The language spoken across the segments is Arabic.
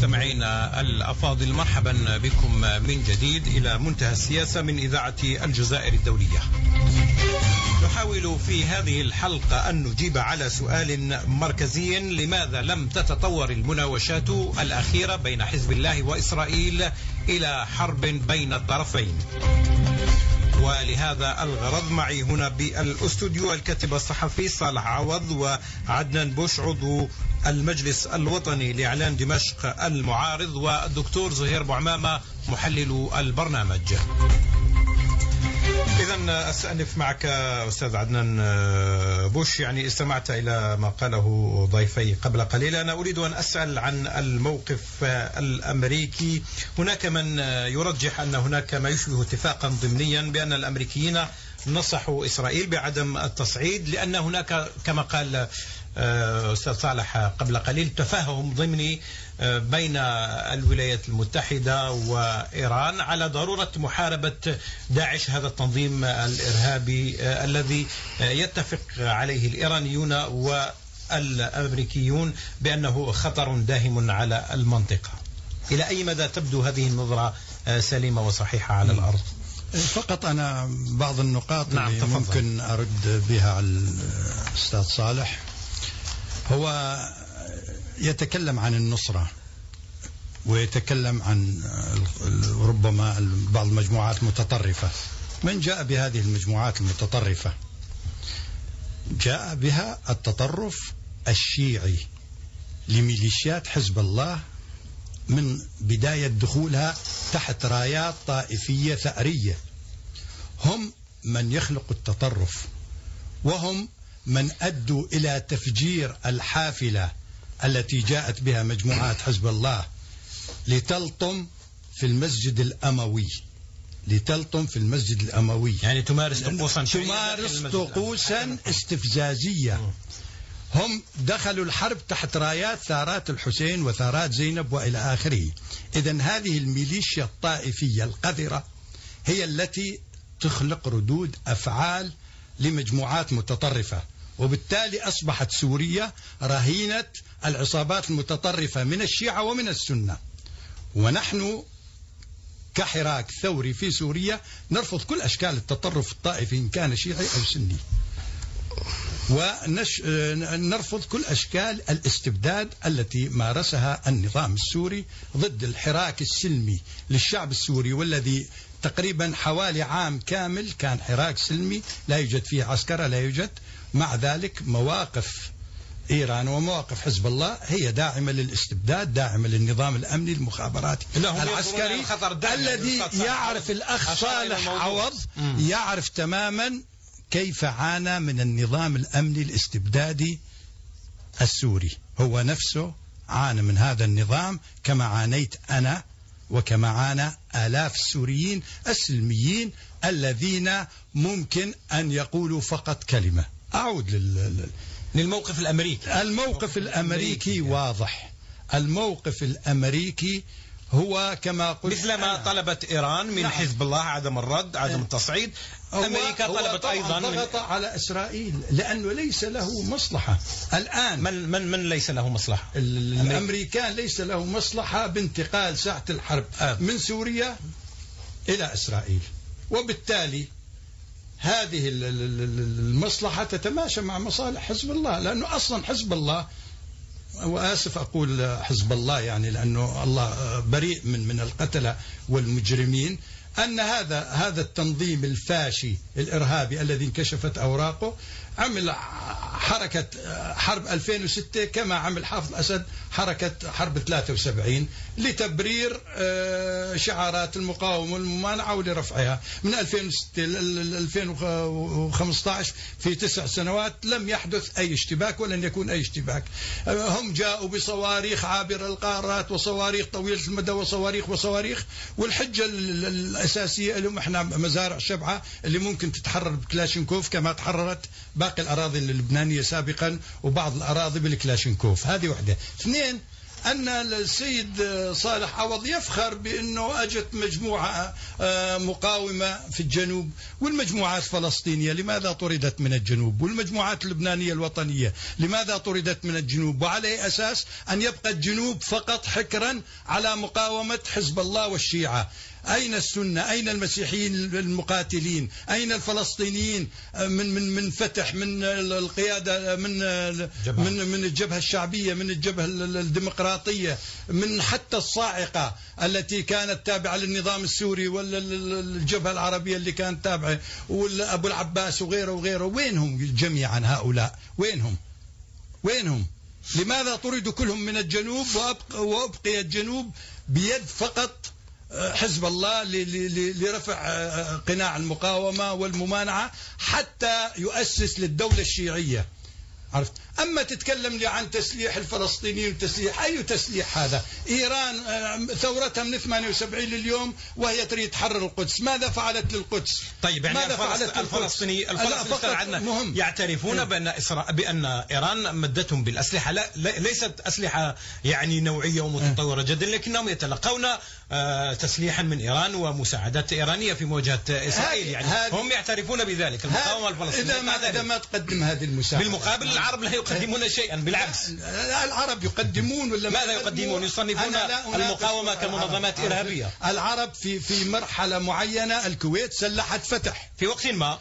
مستمعينا الأفاضل، مرحبا بكم من جديد إلى منتهى السياسة من إذاعة الجزائر الدولية. نحاول في هذه الحلقة أن نجيب على سؤال مركزي: لماذا لم تتطور المناوشات الأخيرة بين حزب الله وإسرائيل إلى حرب بين الطرفين؟ ولهذا الغرض معي هنا بالاستوديو الكاتب الصحفي صالح عوض وعدنان بوش عضو المجلس الوطني لإعلان دمشق المعارض، والدكتور زهير بوعمامة محلل البرنامج. إذن أستأنف معك أستاذ عدنان بوش. يعني استمعت إلى ما قاله ضيفي قبل قليل. أنا أريد أن أسأل عن الموقف الأمريكي. هناك من يرجح أن هناك ما يشبه اتفاقا ضمنيا بأن الأمريكيين نصحوا إسرائيل بعدم التصعيد، لأن هناك كما قال أستاذ صالح قبل قليل تفاهم ضمني بين الولايات المتحدة وإيران على ضرورة محاربة داعش، هذا التنظيم الإرهابي الذي يتفق عليه الإيرانيون والأمريكيون بأنه خطر داهم على المنطقة. إلى أي مدى تبدو هذه النظرة سليمة وصحيحة على الأرض؟ فقط أنا بعض النقاط اللي ممكن أرد بها على الأستاذ صالح. هو يتكلم عن النصرة ويتكلم عن ربما بعض المجموعات المتطرفة. من جاء بهذه المجموعات المتطرفة؟ جاء بها التطرف الشيعي لميليشيات حزب الله من بداية دخولها تحت رايات طائفية ثأرية. هم من يخلق التطرف، وهم من أدوا إلى تفجير الحافلة التي جاءت بها مجموعات حزب الله لتلطم في المسجد الأموي. يعني تمارس طقوسا استفزازية. هم دخلوا الحرب تحت رايات ثارات الحسين وثارات زينب وإلى آخره. إذن هذه الميليشيا الطائفية القذرة هي التي تخلق ردود أفعال لمجموعات متطرفة، وبالتالي أصبحت سوريا رهينة العصابات المتطرفة من الشيعة ومن السنة. ونحن كحراك ثوري في سوريا نرفض كل أشكال التطرف الطائفي إن كان شيعي أو سني، ونرفض كل أشكال الاستبداد التي مارسها النظام السوري ضد الحراك السلمي للشعب السوري، والذي تقريبا حوالي عام كامل كان حراك سلمي لا يوجد فيه عسكرة، لا يوجد. مع ذلك مواقف إيران ومواقف حزب الله هي داعمة للاستبداد، داعمة للنظام الأمني المخابراتي العسكري الذي يعرف الأخ صالح عوض يعرف تماما كيف عانى من النظام الأمني الاستبدادي السوري. هو نفسه عانى من هذا النظام كما عانيت أنا وكما عانى آلاف السوريين السلميين الذين ممكن أن يقولوا فقط كلمة. أعود للموقف الأمريكي. الموقف الأمريكي واضح. الموقف الأمريكي هو كما قلت مثل ما طلبت إيران من حزب الله عدم الرد، عدم التصعيد. أمريكا طلبت أيضا ضغط على إسرائيل لأنه ليس له مصلحة الآن. من ليس له مصلحة؟ الأمريكان ليس له مصلحة بانتقال ساحة الحرب من سوريا إلى إسرائيل، وبالتالي هذه المصلحة تتماشى مع مصالح حزب الله، لأنه أصلا حزب الله، وآسف أقول حزب الله يعني لأنه الله بريء من القتلة والمجرمين، أن هذا التنظيم الفاشي الإرهابي الذي انكشفت أوراقه عمل حركة حرب 2006 كما عمل حافظ الأسد حركة حرب 73 لتبرير شعارات المقاومة والممانعة ولرفعها. من 2006 ل 2015 في 9 سنوات لم يحدث أي اشتباك ولن يكون أي اشتباك. هم جاءوا بصواريخ عابر القارات وصواريخ طويلة المدى وصواريخ، والحجة الأساسية لهم احنا مزارع شبعة اللي ممكن تتحرر بكلاشينكوف كما تحررت باقي الأراضي اللبنانية سابقا وبعض الأراضي بالكلاشينكوف. هذه واحدة. 2، أن السيد صالح عوض يفخر بأنه أجت مجموعة مقاومة في الجنوب، والمجموعات الفلسطينية لماذا طردت من الجنوب، والمجموعات اللبنانية الوطنية لماذا طردت من الجنوب، وعلى أساس أن يبقى الجنوب فقط حكرا على مقاومة حزب الله والشيعة. أين السنة؟ أين المسيحيين المقاتلين؟ أين الفلسطينيين من فتح، من القيادة، من الجبهة الشعبية، من الجبهة الديمقراطية، من حتى الصاعقة التي كانت تابعة للنظام السوري، ولا الجبهة العربية اللي كانت تابعة، وأبو العباس وغيره وغيره؟ وينهم جميعا هؤلاء؟ وينهم؟ لماذا طردوا كلهم من الجنوب وأبقي الجنوب بيد فقط حزب الله لرفع قناع المقاومة والممانعة حتى يؤسس للدولة الشيعية؟ عرفت؟ أما تتكلم لي عن تسليح الفلسطينيين وتسليح، أي تسليح هذا؟ إيران ثورتها من 78 لليوم وهي تريد تحرر القدس، ماذا فعلت للقدس؟ طيب يعني ماذا فعلت الفلسطينيين يعترفون بأن إيران مدتهم بالأسلحة، ليست أسلحة يعني نوعية ومتطورة جدا، لكنهم يتلقون تسليحا من إيران ومساعدات إيرانية في مواجهة إسرائيل، يعني هم يعترفون بذلك المقاومة الفلسطينية. إذا ما تقدم هذه المساعدة بالمقابل العرب لا يقدمون شيئا، بالعكس العرب يقدمون، ولا ماذا يقدمون؟ يصنفون المقاومة كمنظمات إرهابية. العرب في مرحلة معينة الكويت سلحت فتح في وقت ما.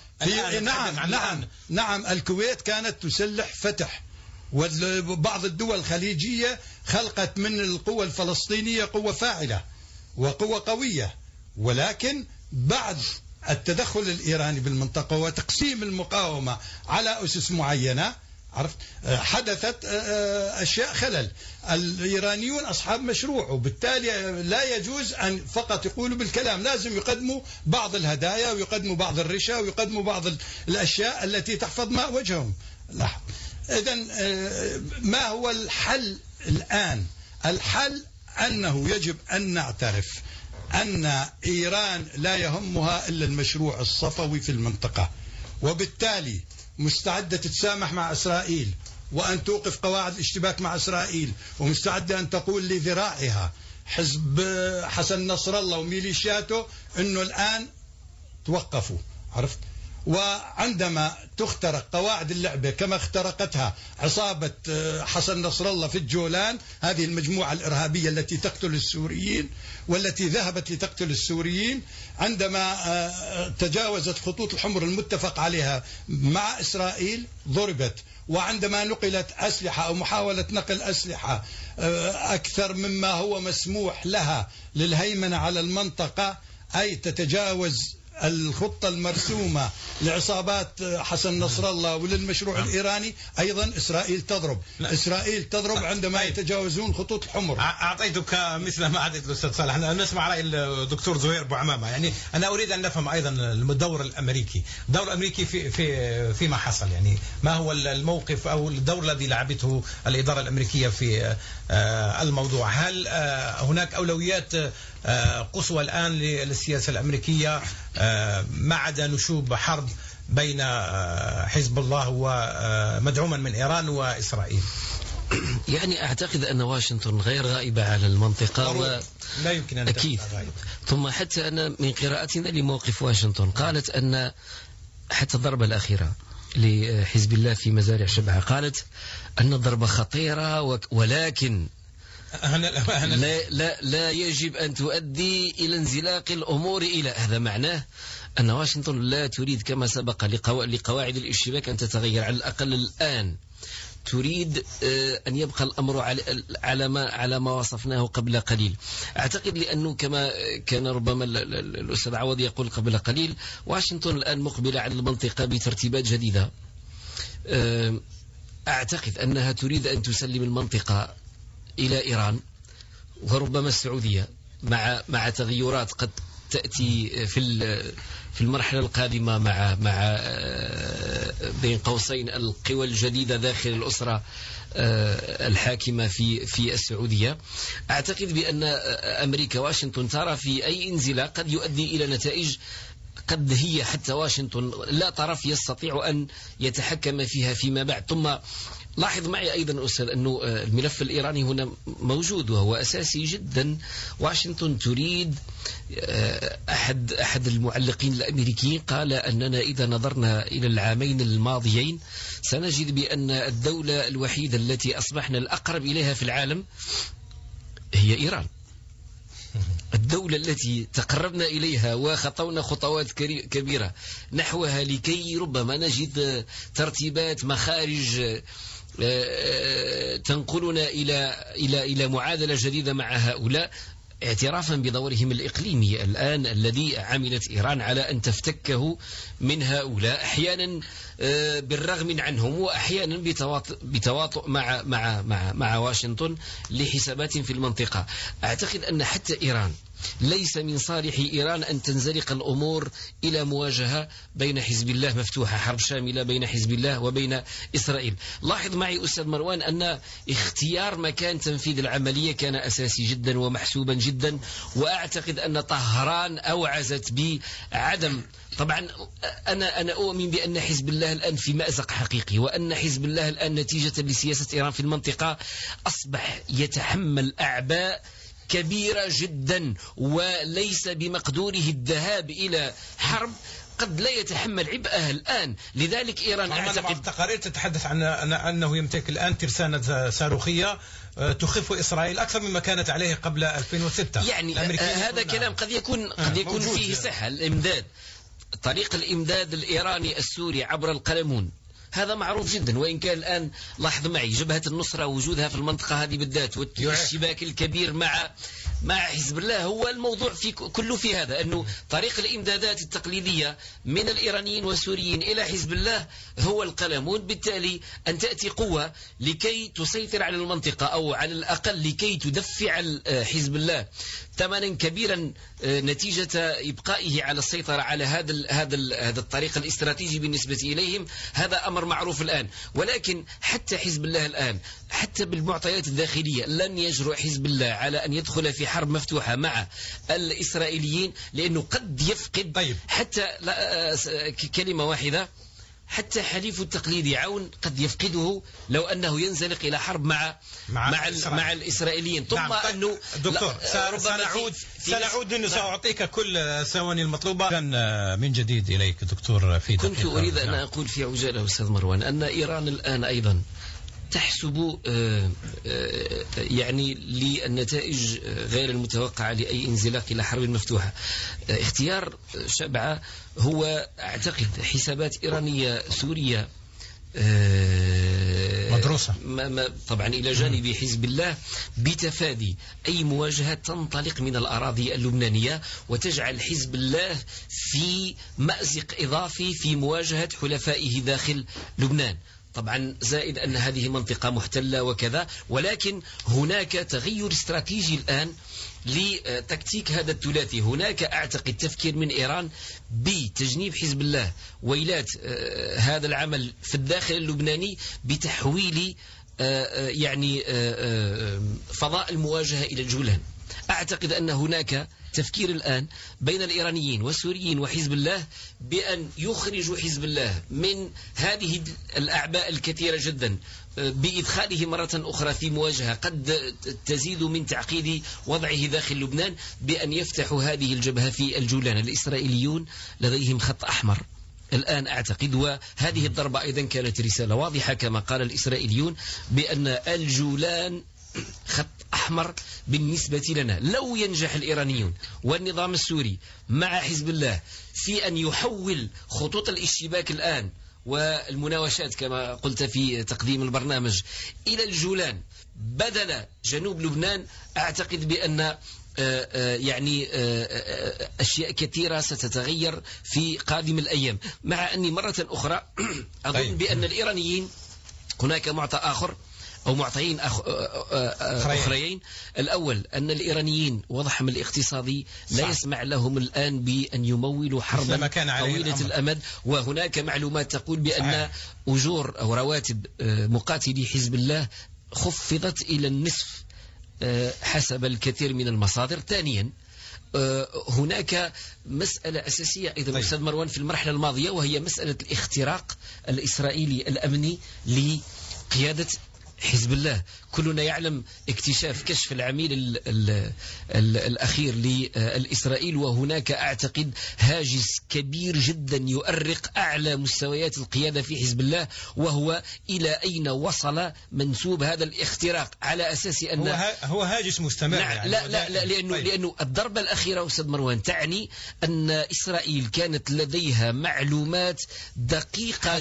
نعم الكويت كانت تسلح فتح، وبعض الدول الخليجية خلقت من القوة الفلسطينية قوة فاعلة وقوة قوية، ولكن بعد التدخل الإيراني بالمنطقة وتقسيم المقاومة على أسس معينة، عرفت، حدثت أشياء خلل. الإيرانيون أصحاب مشروع، وبالتالي لا يجوز أن فقط يقولوا بالكلام، لازم يقدموا بعض الهدايا ويقدموا بعض الرشا ويقدموا بعض الأشياء التي تحفظ ماء وجههم. إذن ما هو الحل الآن؟ الحل أنه يجب أن نعترف أن إيران لا يهمها إلا المشروع الصفوي في المنطقة، وبالتالي مستعدة تتسامح مع إسرائيل وأن توقف قواعد الاشتباك مع إسرائيل، ومستعدة أن تقول لذراعها حزب حسن نصر الله وميليشياته أنه الآن توقفوا، عرفت؟ وعندما تخترق قواعد اللعبة كما اخترقتها عصابة حسن نصر الله في الجولان، هذه المجموعة الإرهابية التي تقتل السوريين والتي ذهبت لتقتل السوريين، عندما تجاوزت خطوط الحمر المتفق عليها مع إسرائيل ضربت، وعندما نقلت أسلحة أو محاولة نقل أسلحة أكثر مما هو مسموح لها للهيمنة على المنطقة، أي تتجاوز الخطة المرسومة لعصابات حسن نصر الله وللمشروع الإيراني، أيضا إسرائيل تضرب عندما يتجاوزون خطوط الحمر. أعطيتك مثل ما أعطيت الأستاذ صالح. نسمع رأي الدكتور زهير أبو عمامة. يعني أنا أريد أن نفهم أيضا الدور الأمريكي فيما حصل، يعني ما هو الموقف أو الدور الذي لعبته الإدارة الأمريكية في الموضوع؟ هل هناك أولويات قصوى الآن للسياسة الأمريكية ما عدا نشوب حرب بين حزب الله ومدعوما من إيران وإسرائيل؟ يعني أعتقد أن واشنطن غير غائبة على المنطقة لا يمكن أن أكيد. ثم حتى أنا من قراءتنا لموقف واشنطن قالت أن حتى الضربة الأخيرة لحزب الله في مزارع شبعة قالت أن الضربة خطيرة، ولكن لا يجب أن تؤدي إلى انزلاق الأمور إلى هذا. معناه أن واشنطن لا تريد كما سبق لقواعد الاشتباك أن تتغير، على الأقل الآن تريد أن يبقى الأمر على ما وصفناه قبل قليل. أعتقد لأنه كما كان ربما الأستاذ عوض يقول قبل قليل، واشنطن الآن مقبلة على المنطقة بترتيبات جديدة. أعتقد أنها تريد أن تسلم المنطقة إلى إيران وربما السعودية مع تغيرات قد تأتي في المرحلة القادمة مع بين قوسين القوى الجديدة داخل الأسرة الحاكمة في السعودية. أعتقد بأن أمريكا واشنطن ترى في أي انزلاق قد يؤدي إلى نتائج قد هي حتى واشنطن لا طرف يستطيع أن يتحكم فيها فيما بعد. ثم لاحظ معي أيضا أستاذ أنه الملف الإيراني هنا موجود وهو أساسي جدا. واشنطن تريد، أحد المعلقين الأمريكيين قال أننا إذا نظرنا إلى العامين الماضيين سنجد بأن الدولة الوحيدة التي أصبحنا الأقرب إليها في العالم هي إيران. الدولة التي تقربنا إليها وخطونا خطوات كبيرة نحوها لكي ربما نجد ترتيبات مخارج تنقلنا إلى معادلة جديدة مع هؤلاء، اعترافا بدورهم الإقليمي الآن الذي عملت إيران على أن تفتكه من هؤلاء، أحيانا بالرغم عنهم وأحيانا بتواطؤ مع واشنطن لحسابات في المنطقة. أعتقد أن حتى إيران ليس من صالح إيران أن تنزلق الأمور إلى مواجهة بين حزب الله مفتوحة، حرب شاملة بين حزب الله وبين إسرائيل. لاحظ معي أستاذ مروان أن اختيار مكان تنفيذ العملية كان أساسي جدا ومحسوبا جدا، وأعتقد أن طهران أوعزت بعدم. طبعا أنا أؤمن بأن حزب الله الآن في مأزق حقيقي، وأن حزب الله الآن نتيجة لسياسة إيران في المنطقة أصبح يتحمل أعباء كبيرة جدا، وليس بمقدوره الذهاب إلى حرب قد لا يتحمل عبئها الآن. لذلك إيران أعتقد التقارير تتحدث عن أنه يمتلك الآن ترسانة صاروخية تخف إسرائيل أكثر مما كانت عليه قبل 2006. يعني هذا كلام قد يكون فيه صحة. الإمداد، طريق الإمداد الإيراني السوري عبر القلمون هذا معروف جدا، وإن كان الآن لاحظ معي جبهة النصرة وجودها في المنطقة هذه بالذات والاشتباك الكبير مع حزب الله، هو الموضوع كله في هذا، أنه طريق الإمدادات التقليدية من الإيرانيين والسوريين إلى حزب الله هو القلمون. بالتالي أن تأتي قوة لكي تسيطر على المنطقة، أو على الأقل لكي تدفع حزب الله ثمنا كبيرا نتيجة إبقائه على السيطرة على هذا الطريق الاستراتيجي بالنسبة إليهم، هذا أمر معروف الآن. ولكن حتى حزب الله الآن حتى بالمعطيات الداخلية لن يجرؤ حزب الله على أن يدخل في حرب مفتوحة مع الإسرائيليين، لأنه قد يفقد حتى كلمة واحدة، حتى حليفه التقليدي عون قد يفقده لو أنه ينزلق إلى حرب مع الإسرائيليين. ثم نعم. أنه دكتور سنعود سأعطيك كل ثواني المطلوبة. كان من جديد إليك دكتور في كنت أريد أن أقول في عجالة أستاذ مروان أن إيران الآن أيضا تحسب يعني للنتائج غير المتوقعة لأي انزلاق إلى حرب مفتوحة. اختيار شبعة هو أعتقد حسابات إيرانية سورية مدروسة طبعا إلى جانب حزب الله بتفادي أي مواجهة تنطلق من الأراضي اللبنانية وتجعل حزب الله في مأزق إضافي في مواجهة حلفائه داخل لبنان. طبعا زائد أن هذه منطقة محتلة وكذا، ولكن هناك تغير استراتيجي الآن لتكتيك هذا الثلاثي. هناك أعتقد تفكير من إيران بتجنيب حزب الله ويلات هذا العمل في الداخل اللبناني بتحويل يعني فضاء المواجهة إلى الجولان. أعتقد أن هناك تفكير الآن بين الإيرانيين والسوريين وحزب الله بأن يخرجوا حزب الله من هذه الأعباء الكثيرة جدا بإدخاله مرة أخرى في مواجهة قد تزيد من تعقيد وضعه داخل لبنان، بأن يفتحوا هذه الجبهة في الجولان. الإسرائيليون لديهم خط أحمر الآن أعتقد، وهذه الضربة أيضا كانت رسالة واضحة كما قال الإسرائيليون بأن الجولان خط أحمر بالنسبة لنا. لو ينجح الإيرانيون والنظام السوري مع حزب الله في أن يحول خطوط الاشتباك الآن والمناوشات كما قلت في تقديم البرنامج إلى الجولان بدل جنوب لبنان، أعتقد بأن يعني أشياء كثيرة ستتغير في قادم الأيام. مع أني مرة أخرى أظن بأن الإيرانيين هناك معطى آخر أو معطيين أخرين. الأول أن الإيرانيين وضعهم الاقتصادي لا يسمع لهم الآن بأن يمولوا حربا طويلة الأمد، وهناك معلومات تقول بأن أجور أو رواتب مقاتلي حزب الله خفضت إلى النصف حسب الكثير من المصادر. ثانيا هناك مسألة أساسية أيضا أستاذ مروان في المرحلة الماضية، وهي مسألة الاختراق الإسرائيلي الأمني قيادة حزب الله. كلنا يعلم اكتشاف كشف العميل الأخير لإسرائيل، وهناك أعتقد هاجس كبير جدا يؤرق أعلى مستويات القيادة في حزب الله، وهو إلى أين وصل منسوب هذا الاختراق، على أساس أن هو هاجس مستمر. يعني لا لأنه الضربة الأخيرة أستاذ مروان تعني أن إسرائيل كانت لديها معلومات دقيقة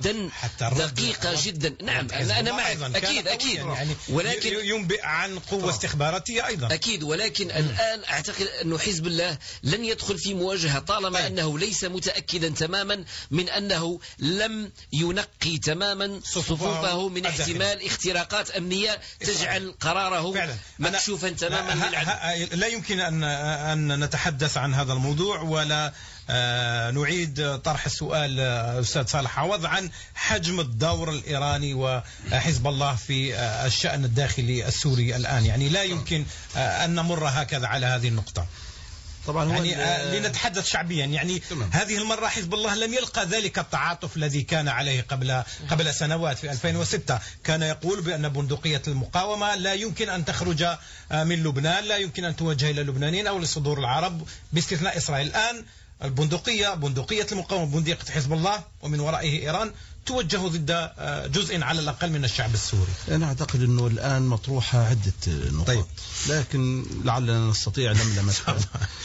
جدا. نعم أنا معك أكيد يعني ولكن ينبئ عن قوة استخباراتية أيضا أكيد، ولكن الآن أعتقد أن حزب الله لن يدخل في مواجهة طالما أنه ليس متأكدا تماما من أنه لم ينقي تماما صفوفه من احتمال اختراقات أمنية تجعل قراره مكشوفا تماما للعدو. لا يمكن أن نتحدث عن هذا الموضوع ولا نعيد طرح السؤال أستاذ صالح عوض عن حجم الدور الإيراني وحزب الله في الشأن الداخلي السوري الآن. يعني لا يمكن أن نمر هكذا على هذه النقطة. طبعا يعني لنتحدث شعبيا، يعني هذه المرة حزب الله لم يلقى ذلك التعاطف الذي كان عليه قبل سنوات. في 2006 كان يقول بأن بندقية المقاومة لا يمكن أن تخرج من لبنان، لا يمكن أن توجه إلى اللبنانيين أو لصدور العرب باستثناء إسرائيل. الآن بندقية المقاومة، بندقية حزب الله ومن ورائه إيران، توجه ضد جزء على الأقل من الشعب السوري. أنا أعتقد أنه الآن مطروحة عدة نقاط. طيب. لكن لعلنا نستطيع لملمسها.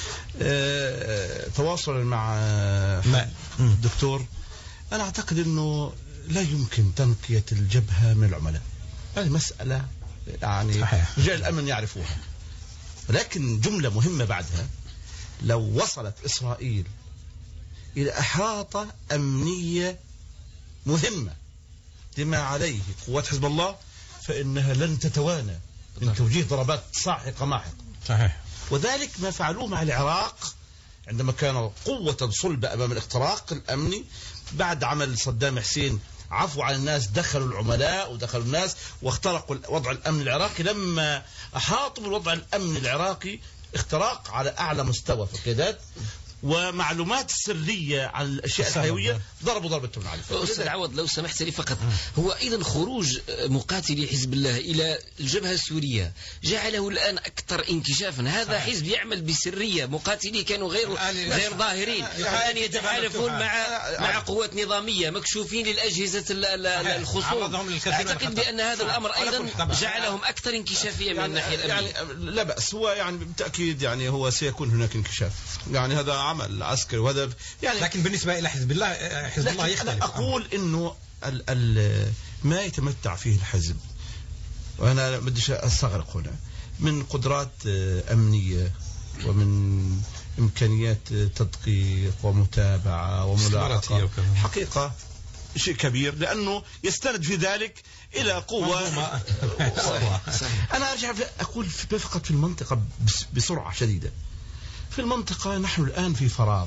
تواصلا مع الدكتور، أنا أعتقد أنه لا يمكن تنقية الجبهة من العملاء. هذه مسألة يعني رجال الأمن يعرفوها، ولكن جملة مهمة بعدها: لو وصلت إسرائيل إلى إحاطة أمنية مهمة لما عليه قوات حزب الله فإنها لن تتوانى من توجيه ضربات صاعقة ماحقة. صحيح. وذلك ما فعلوه مع العراق عندما كانوا قوة صلبة أمام الاختراق الأمني. بعد عمل صدام حسين عفوا عن الناس، دخلوا العملاء ودخلوا الناس واخترقوا وضع الأمن العراقي. لما أحاطوا بالوضع الأمني العراقي، اختراق على أعلى مستوى في القيادات ومعلومات سرية عن الأشياء الحيوية، ضربوا ضربة عليه. أستاذ عوض لو سمحت لي فقط، هو أيضا خروج مقاتلي حزب الله إلى الجبهة السورية جعله الآن أكثر انكشافا. هذا حزب يعمل بسرية، مقاتلي كانوا غير ظاهرين، الآن يتحالفون مع قوات نظامية مكشوفين للأجهزة الخصوم. أعتقد بأن هذا الأمر أيضا جعلهم أكثر انكشافية من الناحية الأمنية. يعني لا بأس، هو يعني بالتأكيد يعني هو سيكون هناك انكشاف، يعني هذا عمل عسكري وهذا يعني. لكن بالنسبة إلى حزب الله يختلف. أنا أقول إنه ما يتمتع فيه الحزب، وأنا بديش أستغرق هنا، من قدرات أمنية ومن إمكانيات تدقيق ومتابعة وملاحقة، حقيقة شيء كبير، لأنه يستند في ذلك إلى قوة. أنا أرجع أقول فقط في المنطقة بسرعة شديدة. في المنطقة نحن الآن في فراغ.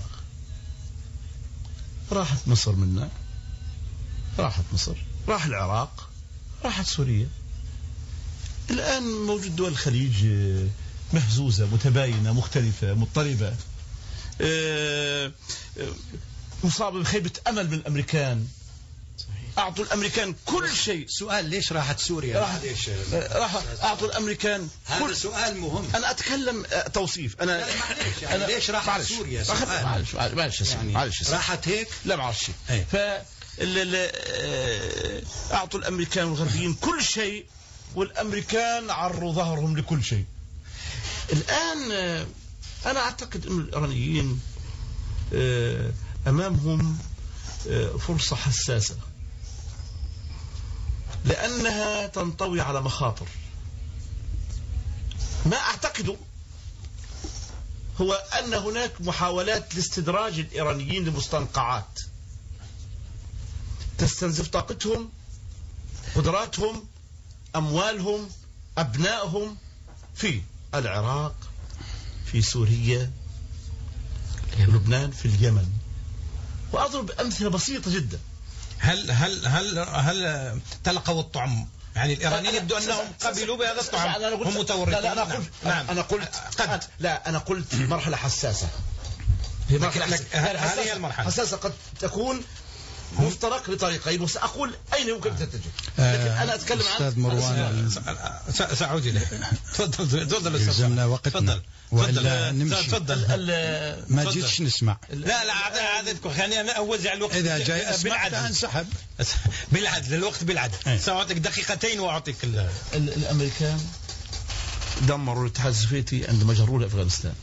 راحت مصر منا، راحت مصر، راح العراق، راحت سوريا. الآن موجود دول الخليج مهزوزة، متباينة، مختلفة، مضطربة، مصابة بخيبة أمل من الأمريكان. أعطوا الأمريكان كل شيء. سؤال: ليش راحت سوريا؟ أعطوا الامريكان هذا سؤال مهم. انا اتكلم توصيف. انا يعني ليش راحت سوريا؟ معلش راحت هيك؟ لا معلش. اعطوا الامريكان والغربيين كل شيء، والامريكان عروا ظهرهم لكل شيء. الان انا اعتقد ان الايرانيين امامهم فرصة حساسة، لأنها تنطوي على مخاطر. ما أعتقده هو أن هناك محاولات لاستدراج الإيرانيين لمستنقعات تستنزف طاقتهم، قدراتهم، أموالهم، أبنائهم في العراق، في سوريا، في لبنان، في اليمن. وأضرب أمثلة بسيطة جدا. هل تلقوا الطعم؟ يعني الإيرانيين يبدو أنهم قبلوا بهذا الطعم، هم متورطين. أنا قلت مرحلة حساسة. هذه المرحلة حساسة قد تكون مفترق لطريقين، وسأقول أين يمكن تتجه. لكن أنا أتكلم عن أستاذ مروان سأعود إليه. تفضل يلزمنا وقتنا وإلا نمشي. تفضل. ما جيتش نسمع. لا عادتكم خليني أوزع الوقت. إذا جاي أسمع أنسحب بالعدل، الوقت بالعدل. سأعطيك دقيقتين وأعطيك الأمريكان دمروا الاتحاد السوفيتي عندما جروا لأفغانستان،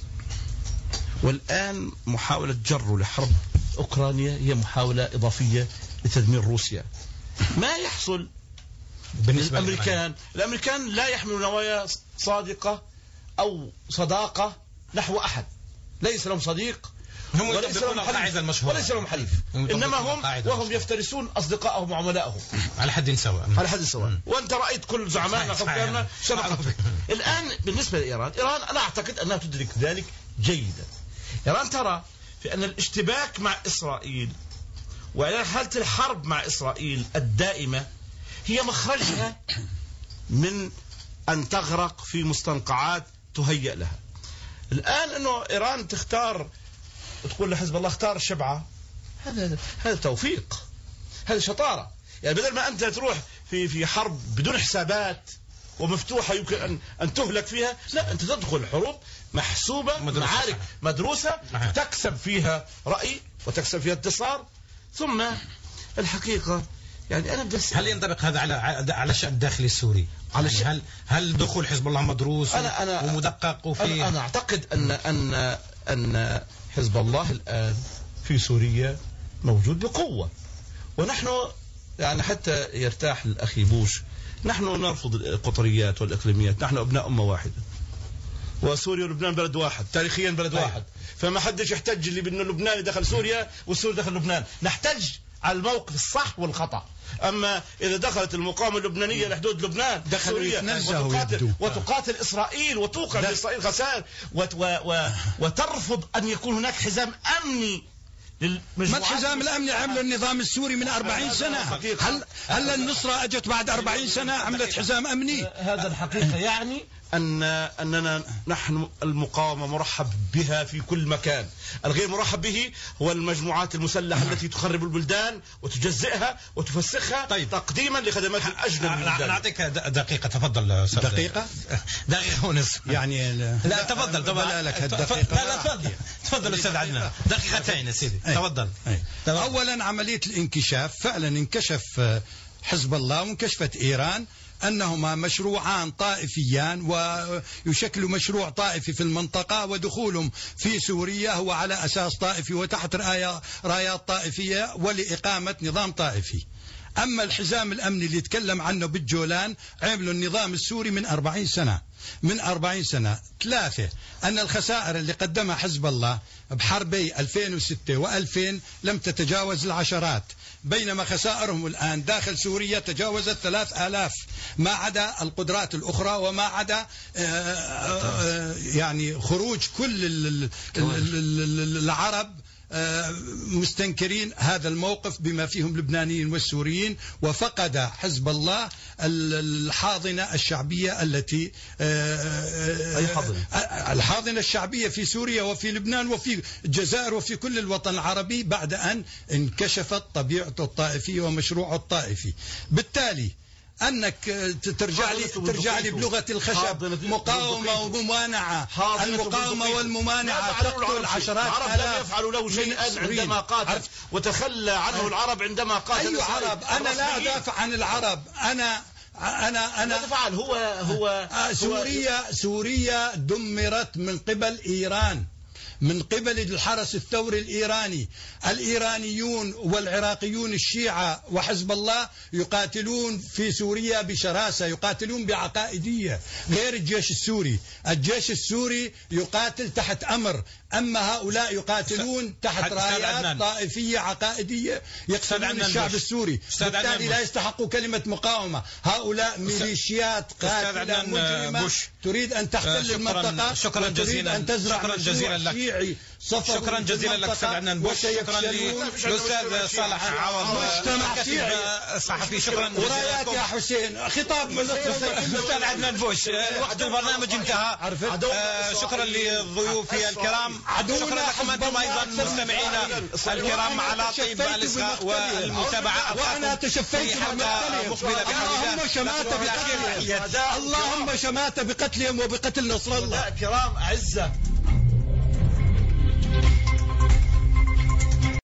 والآن محاولة جره لحرب أوكرانيا هي محاولة إضافية لتدمير روسيا. ما يحصل بالنسبة الأمريكان لا يحملوا نوايا صادقة أو صداقة نحو أحد، ليس لهم صديق وليس لهم حليف، إنما هم وهم يفترسون أصدقائهم وعملائهم على حد سواء. وأنت رأيت كل زعمائنا حكامنا شنقت. الآن بالنسبة لإيران، أنا أعتقد أنها تدرك ذلك جيدا. إيران ترى في أن الاشتباك مع إسرائيل وإعلان حالة الحرب مع إسرائيل الدائمة هي مخرجها من أن تغرق في مستنقعات تهيأ لها. الآن أنه إيران تختار وتقول لحزب الله اختار الشبعة، هذا توفيق، هذا شطارة. يعني بدل ما أنت تروح في حرب بدون حسابات ومفتوحة يمكن أن تهلك فيها، لا، أنت تدخل الحروب محسوبة، معارك مدروسة، تكسب فيها رأي وتكسب فيها انتصار. ثم الحقيقة يعني أنا بس هل ينطبق هذا على الشأن الداخلي السوري؟ يعني هل دخول حزب الله مدروس ومدقق وفيه؟ أنا أعتقد أن حزب الله الآن في سوريا موجود بقوة، ونحن يعني حتى يرتاح الأخي بوش، نحن نرفض القطريات والإقليميات، نحن أبناء أمة واحدة، وسوريا ولبنان بلد واحد، تاريخيا بلد واحد. فما حدش يحتج اللي بأن اللبناني دخل سوريا والسوري دخل لبنان، نحتج على الموقف الصح والخطأ. أما إذا دخلت المقاومة اللبنانية لحدود لبنان سوريا وتقاتل إسرائيل وتوقع بإسرائيل خسائر وترفض أن يكون هناك حزام أمني، ما الحزام الأمني عمل النظام السوري من 40 سنة؟ هل النصرة أجت بعد 40 سنة عملت حزام أمني؟ هذا الحقيقة يعني أننا نحن المقاومة مرحب بها في كل مكان. الغير مرحب به هو المجموعات المسلحة التي تخرب البلدان وتجزئها وتفسخها تقديما لخدمات أجنبية. نعطيك دقيقة، تفضل. دقيقة ونصف يعني. لا تفضل لك الدقيقة. لا تفضل أستاذ عدنان، دقيقتين يا سيدي. تفضل. أولا عملية الانكشاف، فعلا انكشف حزب الله وانكشفت إيران أنهما مشروعان طائفيان ويشكل مشروع طائفي في المنطقة، ودخولهم في سوريا هو على أساس طائفي وتحت رايات طائفية ولإقامة نظام طائفي. أما الحزام الأمني اللي يتكلم عنه بالجولان عملوا النظام السوري من 40 سنة. 3 أن الخسائر اللي قدمها حزب الله بحربي 2006 و2000 لم تتجاوز العشرات، بينما خسائرهم الآن داخل سوريا تجاوزت 3000، ما عدا القدرات الأخرى وما عدا يعني خروج كل العرب مستنكرين هذا الموقف بما فيهم اللبنانيين والسوريين. وفقد حزب الله الحاضنة الشعبية التي الحاضنة الشعبية في سوريا وفي لبنان وفي الجزائر وفي كل الوطن العربي بعد أن انكشفت طبيعته الطائفية ومشروعه الطائفي. بالتالي أنك ترجع لي بلغة الخشب، مقاومة وممانعة. المقاومة والممانعة تقتل عشرات آلاف. يفعلوا له شيئا عندما قاتل وتخلى عنه العرب عندما قاتل. أي عرب؟ أنا لا أدافع عن العرب. أنا فعل هو سوريا دمرت من قبل إيران، من قبل الحرس الثوري الإيراني. الإيرانيون والعراقيون الشيعة وحزب الله يقاتلون في سوريا بشراسة، يقاتلون بعقائدية غير الجيش السوري. الجيش السوري يقاتل تحت أمر، أما هؤلاء يقاتلون تحت رايات طائفية عقائدية يقتلون الشعب السوري، بالتالي لا يستحقوا كلمة مقاومة. هؤلاء ميليشيات قاتلة مجرمة تريد أن تحتل المنطقة، شكرا جزيلا أن تزرع مشروع شيعي صفروا شكرا جزيلا لك أستاذ عدنان بوش. شكرا للأستاذ صالح عوض صحفي. شكرا ورايات يا حسين خطاب من الأستاذ عدنان بوش. وقت البرنامج انتهى. شكرا لضيوفي الكرام. شكرا لكم أنتم أيضا مستمعينا الكرام على طيب الإصغاء والمتابعة. وأنا تشفيت اللهم شماتة بقتلهم، اللهم شماتة بقتلهم وبقتل نصر الله. كرام أعزة